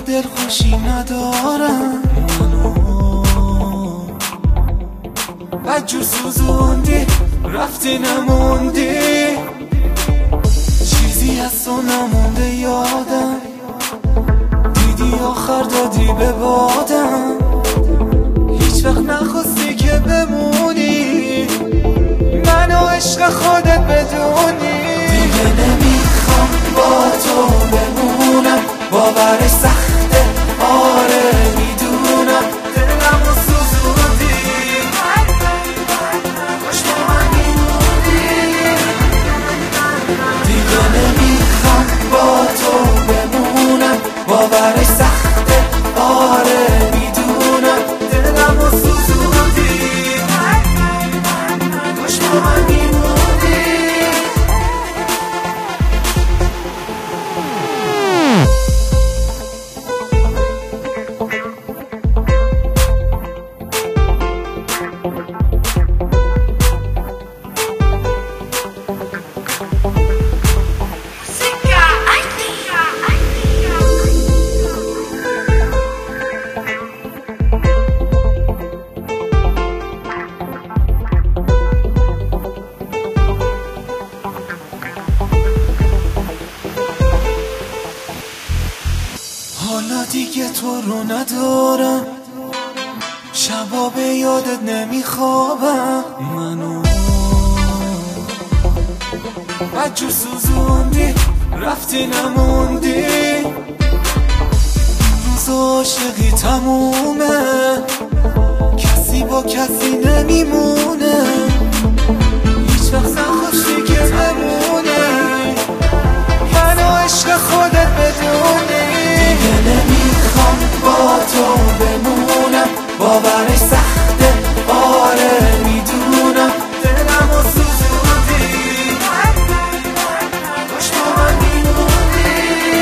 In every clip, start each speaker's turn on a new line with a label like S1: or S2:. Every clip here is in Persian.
S1: دلخوشی ندارم منو بدجور سوزوندی رفتی نموندی چیزی از تو نمونده یادم دیدی آخر دادی به بادم هیچ وقت نخواستی که بمونی منو عشق خودت بدونی دیگه نمیخوام با تو بمونم باورش سخته آره میدونم دلمو سوزوندی کاش با من میموندی دیگه نمیخوام با تو بمونم باورش سخته آره میدونم دلمو سوزوندی کاش با من میموندی حالا دیگه تو رو ندارم شبا به یادت نمیخوابم منو بدجور سوزوندی رفتی نموندی روز عاشقی تمومه کسی با کسی نمیمونه هیچ وقت نخواستی که بمونه منو عشق خودت بدونی دیگه نمیخوام با تو بمونم باورش سخته آره میدونم دلمو سوزوندی کاش با من میموندی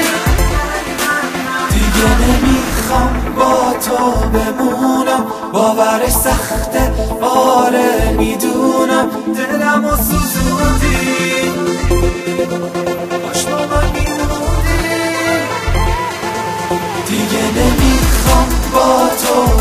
S1: دیگه نمیخوام با تو بمونم باورش سخته آره میدونم دلمو سوزوندی کاش با من میموندی دیگه نمیخوام با تو